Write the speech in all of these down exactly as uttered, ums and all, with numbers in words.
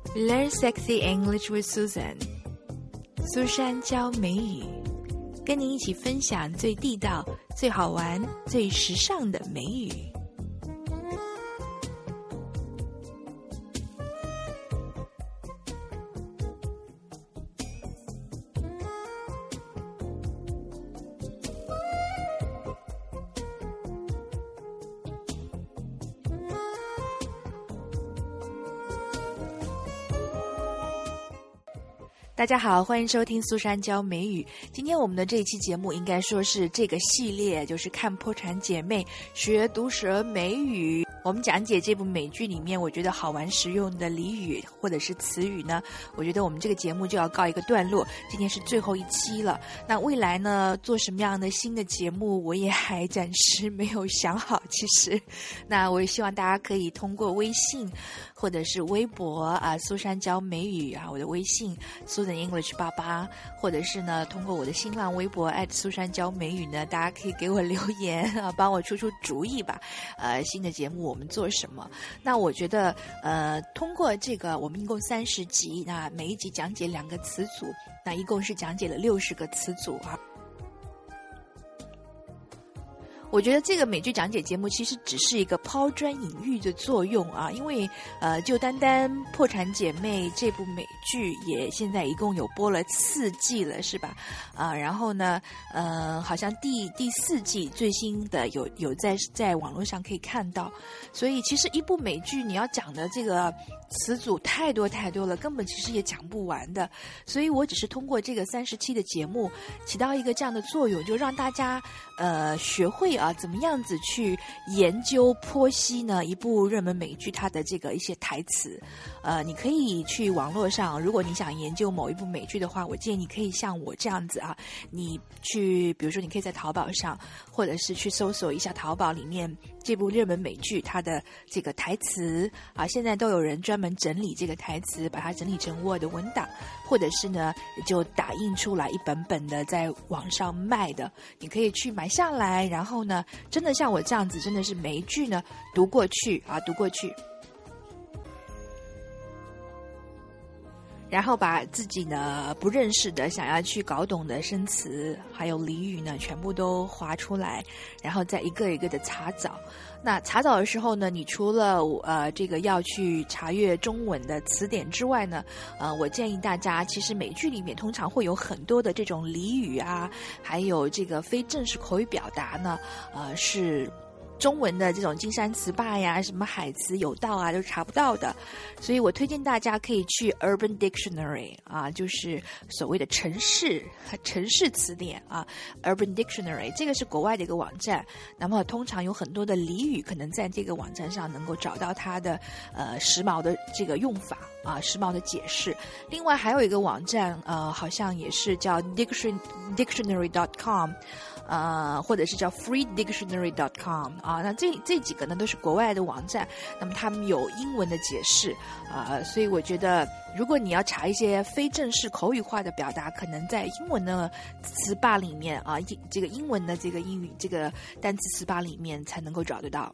Learn sexy English with Susan. 苏珊教美语，跟您一起分享最地道、最好玩、最时尚的美语。大家好，欢迎收听苏珊教美语。今天我们的这一期节目应该说是这个系列，就是看破产姐妹学毒舌美语。我们讲解这部美剧里面我觉得好玩实用的俚语或者是词语呢，我觉得我们这个节目就要告一个段落，今天是最后一期了。那未来呢，做什么样的新的节目我也还暂时没有想好，其实那我也希望大家可以通过微信或者是微博啊，苏珊教美语啊，我的微信 Susan English 八八，或者是呢通过我的新浪微博 at 苏珊教美语呢，大家可以给我留言啊，帮我出出主意吧。呃，新的节目我们做什么？那我觉得呃，通过这个我们一共三十集，那每一集讲解两个词组，那一共是讲解了六十个词组啊。我觉得这个美剧讲解节目其实只是一个抛砖引玉的作用啊，因为呃，就单单《破产姐妹》这部美剧也现在一共有播了四季了，是吧？啊，然后呢，呃，好像第第四季最新的有有在在网络上可以看到，所以其实一部美剧你要讲的这个词组太多太多了，根本其实也讲不完的，所以我只是通过这个三十期的节目起到一个这样的作用，就让大家呃学会啊怎么样子去研究剖析呢一部热门美剧它的这个一些台词。呃，你可以去网络上，如果你想研究某一部美剧的话，我建议你可以像我这样子啊，你去比如说你可以在淘宝上，或者是去搜索一下淘宝里面这部热门美剧它的这个台词啊，现在都有人专门整理这个台词，把它整理成 Word 文档，或者是呢就打印出来一本本的在网上卖的，你可以去买下来，然后呢真的像我这样子，真的是每一句呢读过去啊读过去，然后把自己呢不认识的想要去搞懂的生词还有俚语呢全部都划出来，然后再一个一个的查找。那查找的时候呢，你除了呃这个要去查阅中文的词典之外呢，呃我建议大家，其实美剧里面通常会有很多的这种俚语啊，还有这个非正式口语表达呢，呃是中文的这种金山词霸呀，什么海词有道啊，都查不到的。所以我推荐大家可以去 Urban Dictionary 啊，就是所谓的城市城市词典啊 Urban Dictionary， 这个是国外的一个网站，那么通常有很多的俚语可能在这个网站上能够找到它的呃时髦的这个用法啊，时髦的解释。另外还有一个网站呃好像也是叫 Dictionary Dictionary dot com，呃，或者是叫 free dictionary dot com 啊，那这这几个呢都是国外的网站，那么他们有英文的解释啊，所以我觉得如果你要查一些非正式口语化的表达，可能在英文的词霸里面啊，这个英文的这个英语这个单词词霸里面才能够找得到。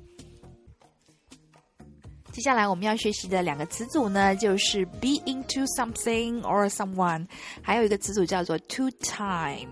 接下来我们要学习的两个词组呢，就是 be into something or someone， 还有一个词组叫做 to time。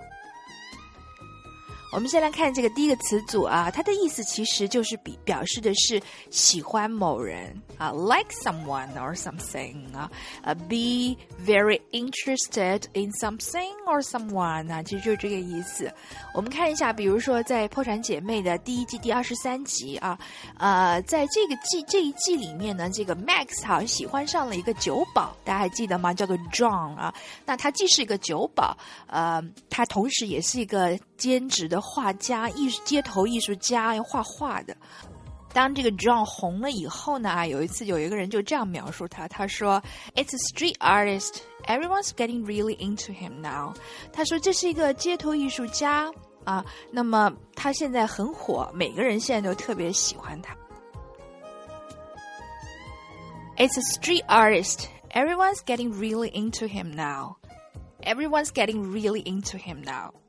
我们先来看这个第一个词组啊，它的意思其实就是比表示的是喜欢某人啊 ，like someone or something 啊，呃 ，be very interested in something or someone 啊，其实就是这个意思。我们看一下，比如说在《破产姐妹》的第一季第二十三集啊，呃，在这个季这一季里面呢，这个 Max 好像喜欢上了一个酒保，大家还记得吗？叫做 John 啊。那他既是一个酒保，呃，他同时也是一个兼职的画家，艺术街头艺术家，要画画的。当这个 John 红了以后呢，啊，有一次有一个人就这样描述他，他说 It's a street artist, everyone's getting really into him now。 他说这是一个街头艺术家啊，那么他现在很火，每个人现在都特别喜欢他。It's a street artist, everyone's getting really into him now. Everyone's getting really into him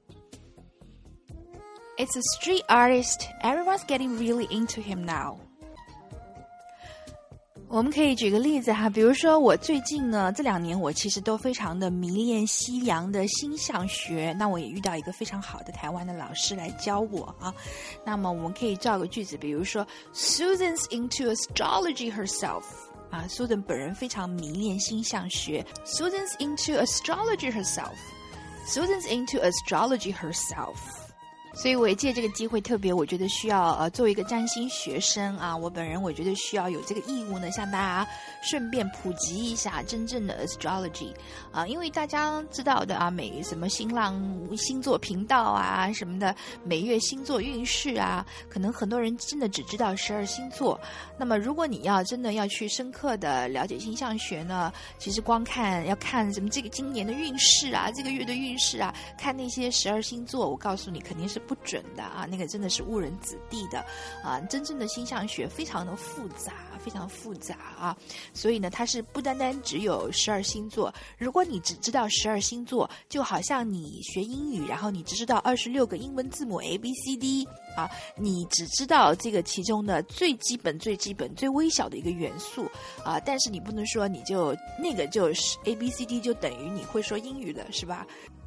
now.It's a street artist. Everyone's getting really into him now. 我们可以举个例子哈，比如说我最近呢这两年我其实都非常的迷恋西洋的星象学，那我也遇到一个非常好的台湾的老师来教我啊。那么我们可以造个句子，比如说 Susan's into astrology herself 啊 Susan 本人非常迷恋星象学 Susan's into astrology herself Susan's into astrology herself所以我也借这个机会，特别我觉得需要呃作为一个占星学生啊，我本人我觉得需要有这个义务呢，向大家顺便普及一下真正的 astrology 啊，因为大家知道的啊，每什么新浪星座频道啊什么的，每月星座运势啊，可能很多人真的只知道十二星座。那么如果你要真的要去深刻的了解星象学呢，其实光看要看什么这个今年的运势啊，这个月的运势啊，看那些十二星座，我告诉你肯定是不准的啊，那个真的是误人子弟的啊！真正的星象学非常的复杂，非常复杂啊！所以呢，它是不单单只有十二星座。如果你只知道十二星座，就好像你学英语，然后你只知道二十六个英文字母 A B C D 啊，你只知道这个其中的最基本、最基本、最微小的一个元素啊，但是你不能说你就那个就是 A B C D 就等于你会说英语了，是吧？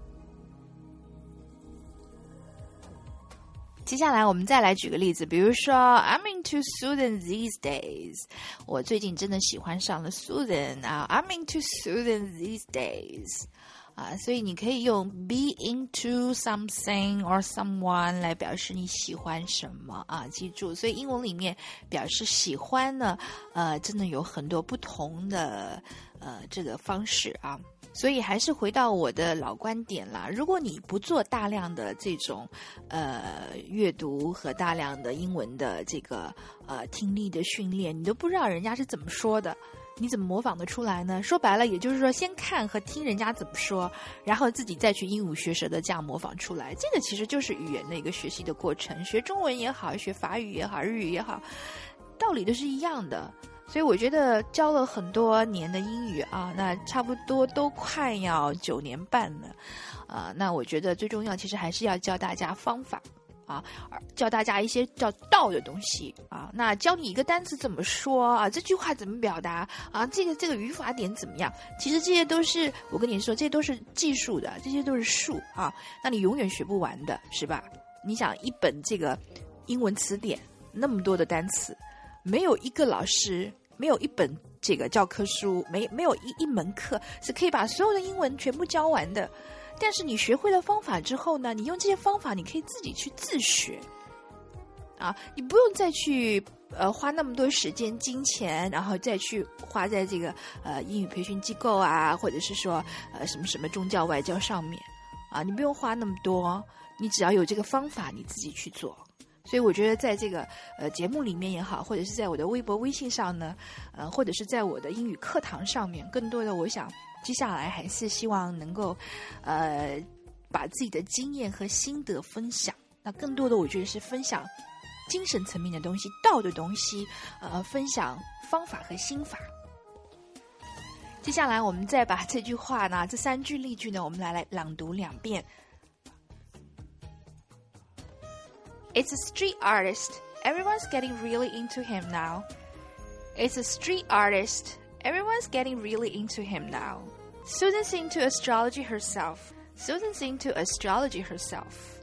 接下来我们再来举个例子，比如说 I'm into Susan these days 我最近真的喜欢上了 Susan 啊 I'm into Susan these days 啊，所以你可以用 be into something or someone 来表示你喜欢什么啊，记住，所以英文里面表示喜欢呢呃，真的有很多不同的呃这个方式啊。所以还是回到我的老观点啦，如果你不做大量的这种呃阅读和大量的英文的这个呃听力的训练，你都不知道人家是怎么说的，你怎么模仿得出来呢？说白了也就是说先看和听人家怎么说，然后自己再去鹦鹉学舌的这样模仿出来，这个其实就是语言的一个学习的过程，学中文也好，学法语也好，日语也好，道理都是一样的。所以我觉得教了很多年的英语啊，那差不多都快要九年半了啊，那我觉得最重要其实还是要教大家方法啊，教大家一些叫道的东西啊，那教你一个单词怎么说啊，这句话怎么表达啊，这个这个语法点怎么样，其实这些都是我跟你说，这些都是技术的，这些都是术啊，那你永远学不完的，是吧？你想一本这个英文词典那么多的单词，没有一个老师，没有一本这个教科书，没没有一一门课是可以把所有的英文全部教完的。但是你学会了方法之后呢，你用这些方法你可以自己去自学啊，你不用再去呃花那么多时间金钱，然后再去花在这个呃英语培训机构啊，或者是说呃什么什么宗教外交上面啊，你不用花那么多，你只要有这个方法你自己去做。所以我觉得在这个呃节目里面也好，或者是在我的微博微信上呢，呃或者是在我的英语课堂上面，更多的我想接下来还是希望能够呃把自己的经验和心得分享，那更多的我觉得是分享精神层面的东西，道的东西，呃分享方法和心法。接下来我们再把这句话呢，这三句例句呢，我们来来朗读两遍。It's a street artist. Everyone's getting really into him now. It's a street artist. Everyone's getting really into him now. Susan's into astrology herself. Susan's into astrology herself.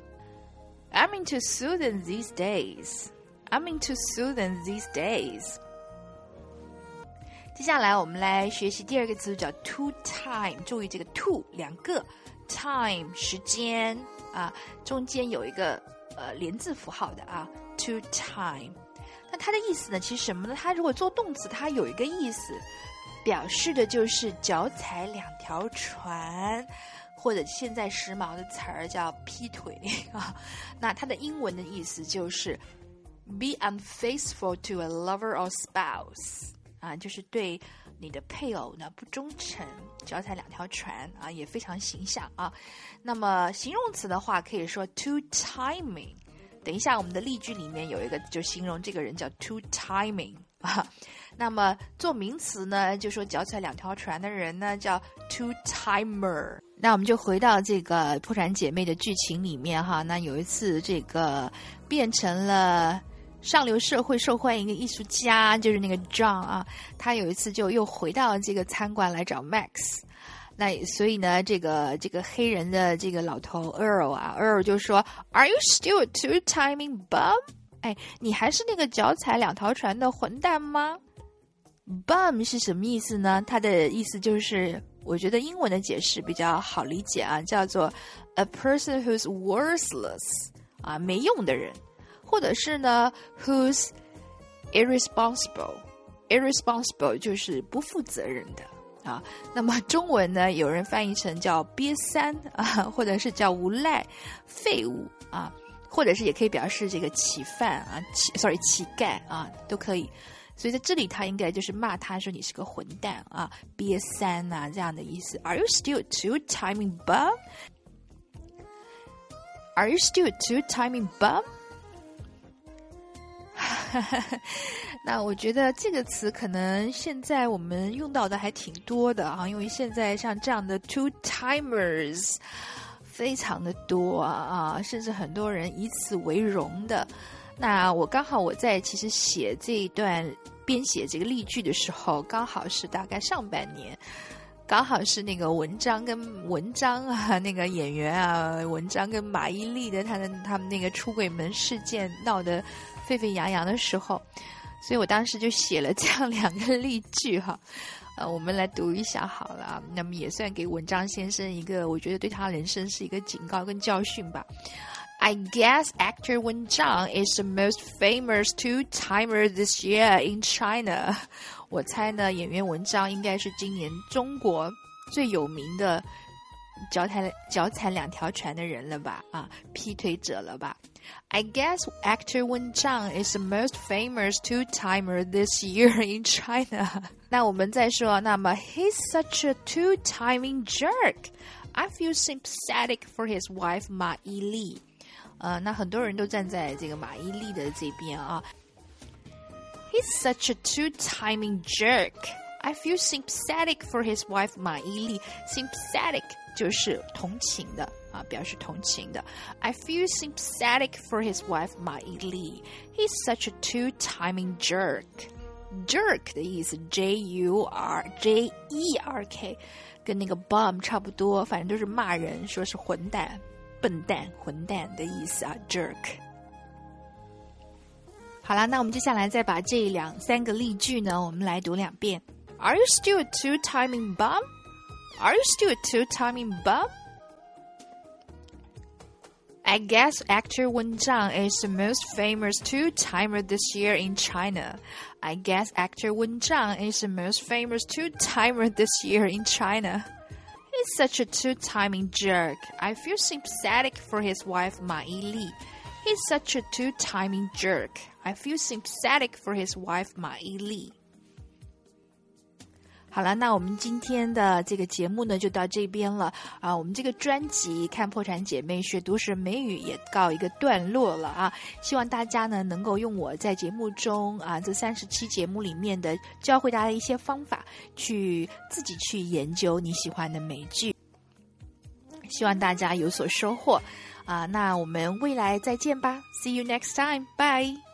I'm into Susan these days. I'm into Susan these days. 接下来我们来学习第二个词叫 to time， 注意这个 to 两个 time 时间啊，中间有一个呃连字符号的啊 to time。 那它的意思呢其实什么呢？它如果做动词，它有一个意思表示的就是脚踩两条船，或者现在时髦的词儿叫劈腿啊。那它的英文的意思就是 be unfaithful to a lover or spouse啊，就是对你的配偶呢不忠诚，脚踩两条船啊，也非常形象啊。那么形容词的话可以说 too timing， 等一下我们的例句里面有一个就形容这个人叫 too timing 啊。那么做名词呢，就说脚踩两条船的人呢叫 too timer。 那我们就回到这个破产姐妹的剧情里面哈，那有一次这个变成了上流社会受欢迎的艺术家，就是那个 John 啊，他有一次就又回到这个餐馆来找 Max。那所以呢，这个这个黑人的这个老头 Earl 啊 ，Earl 就说 ，Are you still a two-timing bum？ 哎，你还是那个脚踩两条船的混蛋吗 ？Bum 是什么意思呢？它的意思就是，我觉得英文的解释比较好理解啊，叫做 a person who's worthless 啊，没用的人，或者是呢 who's irresponsible，irresponsible 就是不负责任的。啊，那么中文呢，有人翻译成叫瘪三啊，或者是叫无赖、废物啊，或者是也可以表示这个乞饭啊，乞 sorry 乞丐啊，都可以。所以在这里，他应该就是骂他说你是个混蛋啊，瘪三啊这样的意思。Are you still two-timing bum? Are you still two-timing bum?那我觉得这个词可能现在我们用到的还挺多的啊，因为现在像这样的 two-timers 非常的多啊，甚至很多人以此为荣的。那我刚好我在其实写这一段编写这个例句的时候，刚好是大概上半年，刚好是那个文章跟文章啊，那个演员啊，文章跟马伊琍的他的他们那个出轨门事件闹得沸沸扬扬的时候，所以我当时就写了这样两个例句哈，呃，我们来读一下好了啊，那么也算给文章先生一个，我觉得对他人生是一个警告跟教训吧。I guess actor Wen Zhang is the most famous two-timer this year in China. 我猜呢，演员文章应该是今年中国最有名的脚踩脚踩两条船的人了吧？啊，劈腿者了吧？ I guess actor Wen Zhang is the most famous two-timer this year in China. 那我们再说，那么 he's such a two-timing jerk. I feel sympathetic for his wife Ma Yili. 呃，那很多人都站在这个马伊琍的这边啊。He's such a two-timing jerk. I feel sympathetic for his wife Ma Yili. Sympathetic 就是同情的啊，表示同情的。I feel sympathetic for his wife Ma Yili. He's such a two-timing jerk. Jerk 的意思 J U R J E R K 跟那个 bum 差不多，反正都是骂人，说是混蛋。笨蛋、混蛋的意思啊 ，jerk。好啦，那我们接下来再把这两三个例句呢，我们来读两遍。Are you still a two-timing bum? Are you still a two-timing bum? I guess actor Wen Zhang is the most famous two-timer this year in China. I guess actor Wen Zhang is the most famous two-timer this year in China.He's such a two-timing jerk. I feel sympathetic for his wife Ma Yili. He's such a two-timing jerk. I feel sympathetic for his wife Ma Yili. 好了，那我们今天的这个节目呢，就到这边了啊。我们这个专辑《看破产姐妹学读神美语》也告一个段落了啊。希望大家呢能够用我在节目中啊这三十期节目里面的教会大家一些方法，去自己去研究你喜欢的美剧。希望大家有所收获啊。那我们未来再见吧 ，See you next time, bye.